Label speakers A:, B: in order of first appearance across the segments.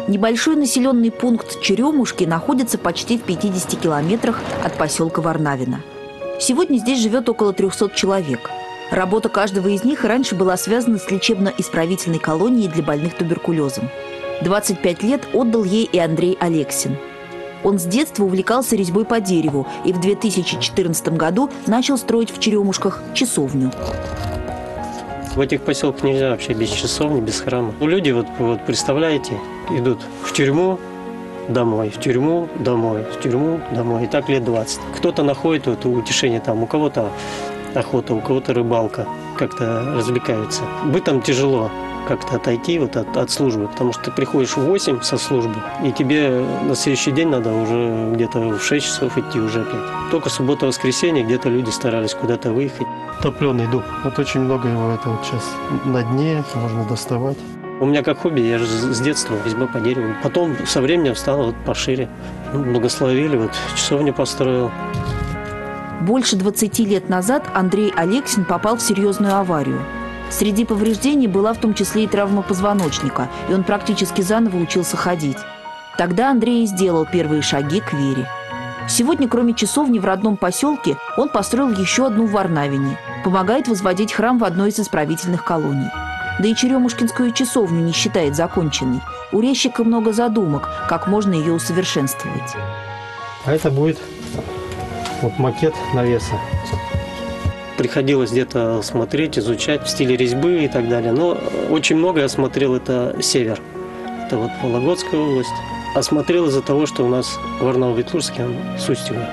A: Небольшой населенный пункт Черемушки находится почти в 50 километрах от поселка Варнавино. Сегодня здесь живет около 300 человек. Работа каждого из них раньше была связана с лечебно-исправительной колонией для больных туберкулезом. 25 лет отдал ей и Андрей Алексин. Он с детства увлекался резьбой по дереву и в 2014 году начал строить в Черемушках часовню.
B: В этих поселках нельзя вообще без часовни, без храма. Люди, вот представляете, идут в тюрьму, домой, в тюрьму, домой, в тюрьму, домой. И так лет 20. Кто-то находит утешение там, у кого-то охота, у кого-то рыбалка, как-то развлекаются. Бытом тяжело как-то отойти от службы, потому что ты приходишь в 8 со службы, и тебе на следующий день надо уже где-то в 6 часов идти уже опять. Только суббота-воскресенье где-то люди старались куда-то выехать.
C: Топленый дуб. Вот очень много его это вот сейчас на дне, можно доставать.
B: У меня как хобби, я же с детства резьба по дереву. Потом со временем стало вот пошире. Благословили, вот часовню построил.
A: Больше 20 лет назад Андрей Алексин попал в серьезную аварию. Среди повреждений была в том числе и травма позвоночника, и он практически заново учился ходить. Тогда Андрей и сделал первые шаги к вере. Сегодня, кроме часовни в родном поселке, он построил еще одну в Варнавине, помогает возводить храм в одной из исправительных колоний. Да и Черемушкинскую часовню не считает законченной. У резчика много задумок, как можно ее усовершенствовать.
C: А это будет вот макет навеса.
B: Приходилось где-то смотреть, изучать в стиле резьбы и так далее. Но очень много я смотрел, это север. Это вот Вологодская область. А смотрел из-за того, что у нас Варнаво-Ветлужский, он с Устьева.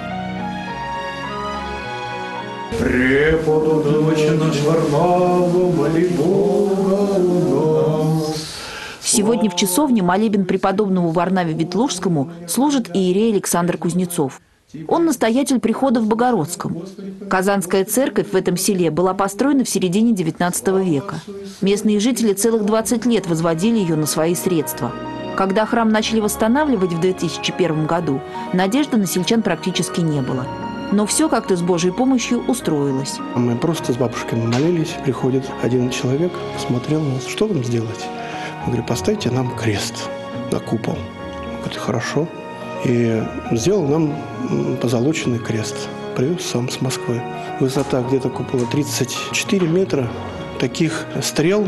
A: Сегодня в часовне молебен преподобному Варнаве Ветлужскому служит иерей Александр Кузнецов. Он настоятель прихода в Богородском. Казанская церковь в этом селе была построена в середине XIX века. Местные жители целых 20 лет возводили ее на свои средства. Когда храм начали восстанавливать в 2001 году, надежды на сельчан практически не было. Но все как-то с Божьей помощью устроилось.
D: Мы просто с бабушкой молились. Приходит один человек, посмотрел на нас, что вам сделать? Я говорю, поставьте нам крест на купол. Он говорит, хорошо. И сделал нам позолоченный крест. Привез сам с Москвы. Высота где-то купола 34 метра. Таких стрел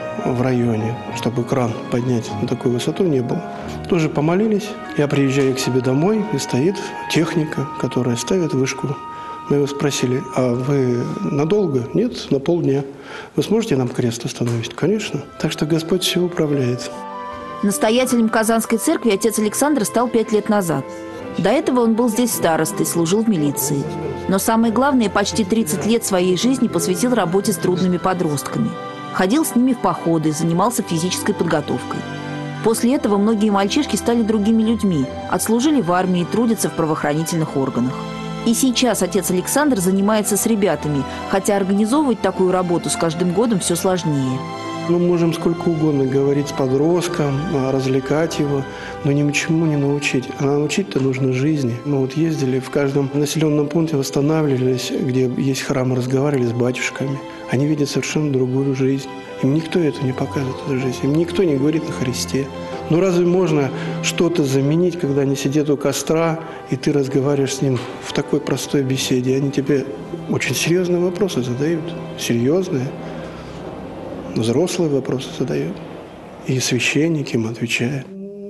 D: в районе, чтобы кран поднять на такую высоту, не было. Тоже помолились. Я приезжаю к себе домой, и стоит техника, которая ставит вышку. Мы его спросили, а вы надолго? Нет, на полдня. Вы сможете нам крест установить? Конечно. Так что Господь все управляет.
A: Настоятелем Казанской церкви отец Александр стал 5 лет назад. До этого он был здесь старостой, служил в милиции. Но самое главное, почти 30 лет своей жизни посвятил работе с трудными подростками. Ходил с ними в походы, занимался физической подготовкой. После этого многие мальчишки стали другими людьми, отслужили в армии, трудятся в правоохранительных органах. И сейчас отец Александр занимается с ребятами, хотя организовывать такую работу с каждым годом все сложнее.
D: Мы можем сколько угодно говорить с подростком, развлекать его, но ничему не научить. А научить-то нужно жизни. Мы вот ездили в каждом населенном пункте, восстанавливались, где есть храмы, разговаривали с батюшками. Они видят совершенно другую жизнь. Им никто это не показывает, эту жизнь. Им никто не говорит о Христе. Ну разве можно что-то заменить, когда они сидят у костра, и ты разговариваешь с ним в такой простой беседе? Они тебе очень серьезные вопросы задают. Серьезные. Взрослые вопросы задают. И священник им отвечает.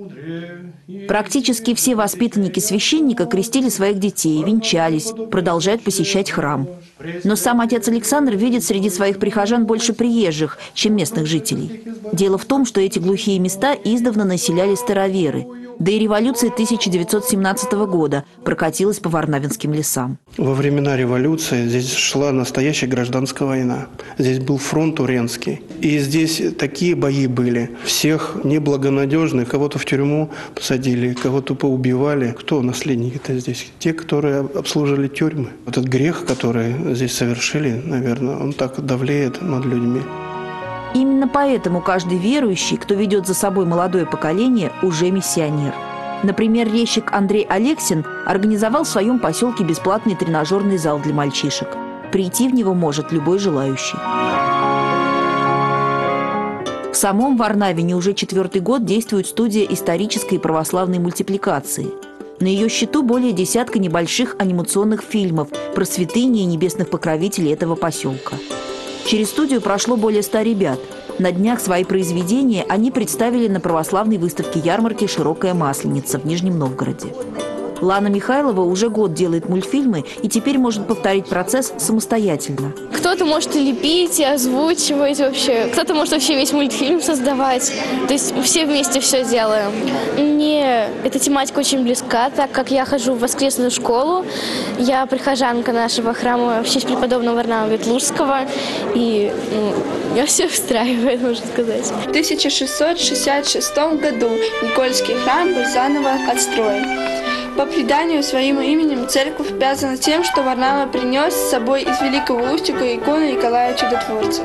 A: Практически все воспитанники священника крестили своих детей, венчались, продолжают посещать храм. Но сам отец Александр видит среди своих прихожан больше приезжих, чем местных жителей. Дело в том, что эти глухие места издавна населяли староверы. Да и революция 1917 года прокатилась по варнавинским лесам.
D: Во времена революции здесь шла настоящая гражданская война. Здесь был фронт Уренский. И здесь такие бои были. Всех неблагонадежных, кого-то в тюрьму посадили, кого-то поубивали. Кто наследники-то здесь? Те, которые обслуживали тюрьмы. Этот грех, который здесь совершили, наверное, он так давлеет над людьми.
A: Именно поэтому каждый верующий, кто ведет за собой молодое поколение, уже миссионер. Например, резчик Андрей Алексин организовал в своем поселке бесплатный тренажерный зал для мальчишек. Прийти в него может любой желающий. В самом Варнавине уже 4-й год действует студия исторической и православной мультипликации. На ее счету более десятка небольших анимационных фильмов про святыни и небесных покровителей этого поселка. Через студию прошло более 100 ребят. На днях свои произведения они представили на православной выставке ярмарки «Широкая масленица» в Нижнем Новгороде. Лана Михайлова уже год делает мультфильмы и теперь может повторить процесс самостоятельно.
E: Кто-то может и лепить, и озвучивать вообще. Кто-то может вообще весь мультфильм создавать. То есть все вместе все делаем. Мне эта тематика очень близка, так как я хожу в воскресную школу. Я прихожанка нашего храма в честь преподобного Варнава Ветлужского. И я все устраивает, можно сказать.
F: В 1666 году Никольский храм был заново отстроен. По преданию, своим именем церковь обязана тем, что Варнава принес с собой из Великого Устюга икону Николая Чудотворца.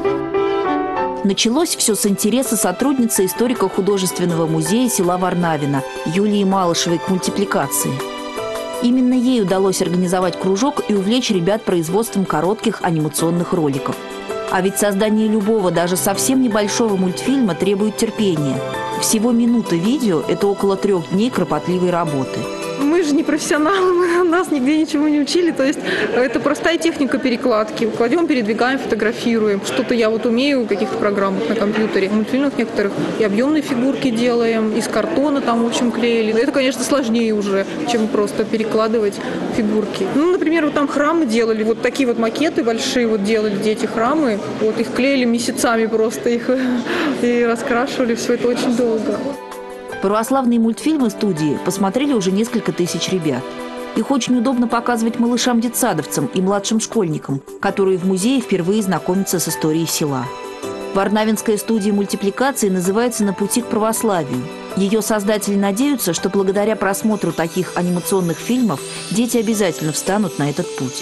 A: Началось все с интереса сотрудницы историко-художественного музея села Варнавино Юлии Малышевой к мультипликации. Именно ей удалось организовать кружок и увлечь ребят производством коротких анимационных роликов. А ведь создание любого, даже совсем небольшого мультфильма требует терпения. Всего минута видео – это около 3 дней кропотливой работы.
G: Мы же не профессионалы, нас нигде ничего не учили, то есть это простая техника перекладки. Кладем, передвигаем, фотографируем. Что-то я вот умею в каких-то программах на компьютере. В мультфильмах некоторых и объемные фигурки делаем, из картона там, в общем, клеили. Это, конечно, сложнее уже, чем просто перекладывать фигурки. Ну, например, вот там храмы делали, вот такие вот макеты большие вот делали дети храмы. Вот их клеили месяцами просто, их и раскрашивали, все это очень долго.
A: Православные мультфильмы студии посмотрели уже несколько тысяч ребят. Их очень удобно показывать малышам-детсадовцам и младшим школьникам, которые в музее впервые знакомятся с историей села. Варнавинская студия мультипликации называется «На пути к православию». Ее создатели надеются, что благодаря просмотру таких анимационных фильмов дети обязательно встанут на этот путь.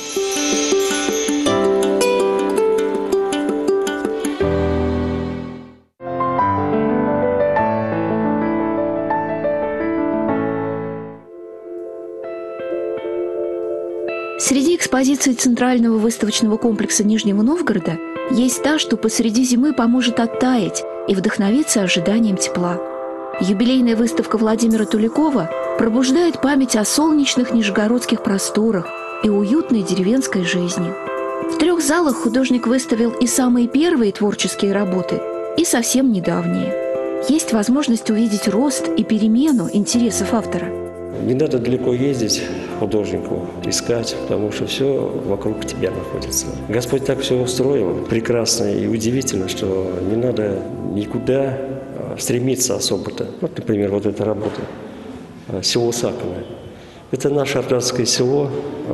H: Среди экспозиций Центрального выставочного комплекса Нижнего Новгорода есть та, что посреди зимы поможет оттаять и вдохновиться ожиданием тепла. Юбилейная выставка Владимира Туликова пробуждает память о солнечных нижегородских просторах и уютной деревенской жизни. В 3 залах художник выставил и самые первые творческие работы, и совсем недавние. Есть возможность увидеть рост и перемену интересов автора.
I: Не надо далеко ездить художнику, искать, потому что все вокруг тебя находится. Господь так все устроил прекрасно и удивительно, что не надо никуда стремиться особо-то. Вот, например, вот эта работа «Село Саковое». Это наше Ардатское село,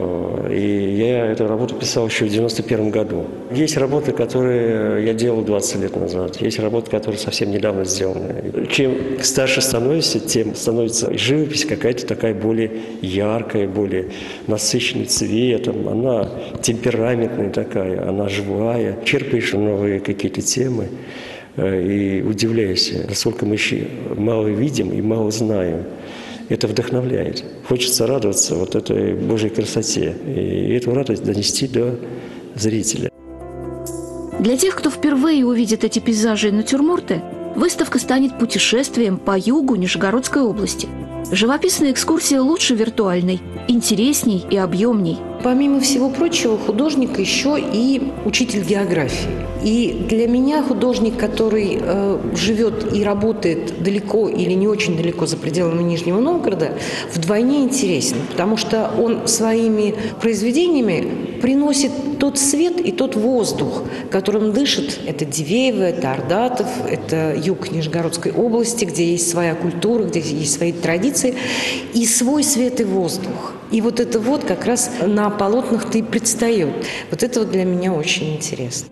I: и я эту работу писал еще в 91 году. Есть работы, которые я делал 20 лет назад, есть работы, которые совсем недавно сделаны. Чем старше становишься, тем становится живопись какая-то такая более яркая, более насыщенная цветом, она темпераментная такая, она живая. Черпаешь новые какие-то темы и удивляешься, насколько мы еще мало видим и мало знаем. Это вдохновляет. Хочется радоваться вот этой Божьей красоте и эту радость донести до зрителя.
H: Для тех, кто впервые увидит эти пейзажи и натюрморты, выставка станет путешествием по югу Нижегородской области. Живописная экскурсия лучше виртуальной, интересней и объемней.
J: Помимо всего прочего, художник еще и учитель географии. И для меня художник, который живет и работает далеко или не очень далеко за пределами Нижнего Новгорода, вдвойне интересен, потому что он своими произведениями приносит тот свет и тот воздух, которым дышит это Дивеево, это Ардатов, это юг Нижегородской области, где есть своя культура, где есть свои традиции и свой свет и воздух. И вот это вот как раз на полотнах-то и предстает. Вот это вот для меня очень интересно.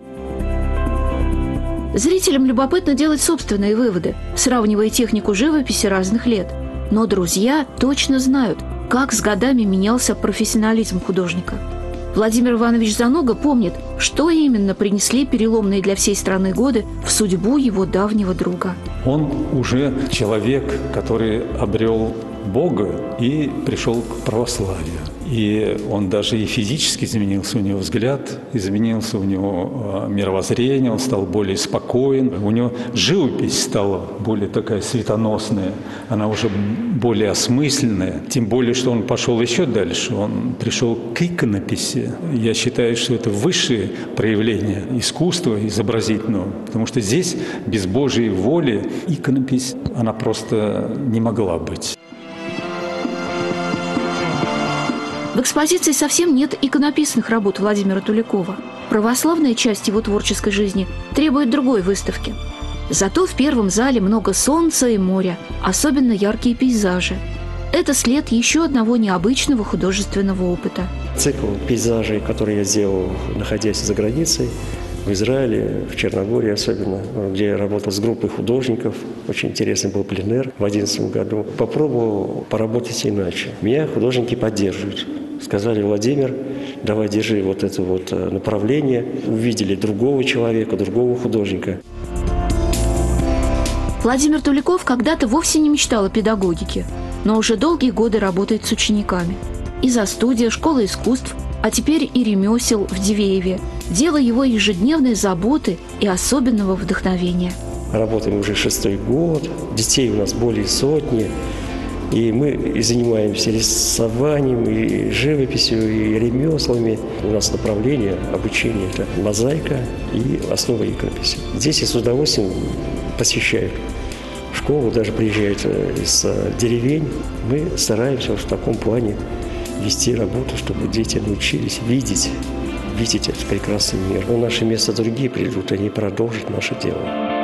H: Зрителям любопытно делать собственные выводы, сравнивая технику живописи разных лет. Но друзья точно знают, как с годами менялся профессионализм художника. Владимир Иванович Занога помнит, что именно принесли переломные для всей страны годы в судьбу его давнего друга.
K: Он уже человек, который обрел Бога и пришел к православию. И он даже и физически изменился, у него взгляд изменился, у него мировоззрение, он стал более спокоен. У него живопись стала более такая светоносная, она уже более осмысленная. Тем более, что он пошел еще дальше, он пришел к иконописи. Я считаю, что это высшее проявление искусства изобразительного, потому что здесь без Божьей воли иконопись, она просто не могла быть.
H: В экспозиции совсем нет иконописных работ Владимира Туликова. Православная часть его творческой жизни требует другой выставки. Зато в первом зале много солнца и моря, особенно яркие пейзажи. Это след еще одного необычного художественного опыта.
I: Цикл пейзажей, который я сделал, находясь за границей, в Израиле, в Черногории особенно, где я работал с группой художников. Очень интересный был пленэр в 2011 году. Попробовал поработать иначе. Меня художники поддерживают. Сказали: Владимир, давай держи вот это вот направление. Увидели другого человека, другого художника.
H: Владимир Туликов когда-то вовсе не мечтал о педагогике, но уже долгие годы работает с учениками. Изо-студия, школа искусств, а теперь и ремесел в Дивееве. Дело его ежедневной заботы и особенного вдохновения.
I: Работаем уже 6-й год, детей у нас более сотни. И мы и занимаемся рисованием, и живописью, и ремеслами. У нас направление обучения – это мозаика и основа иконописи. Здесь я с удовольствием посещаю школу, даже приезжают из деревень. Мы стараемся в таком плане вести работу, чтобы дети научились видеть этот прекрасный мир. Но наше место другие придут, они продолжат наше дело.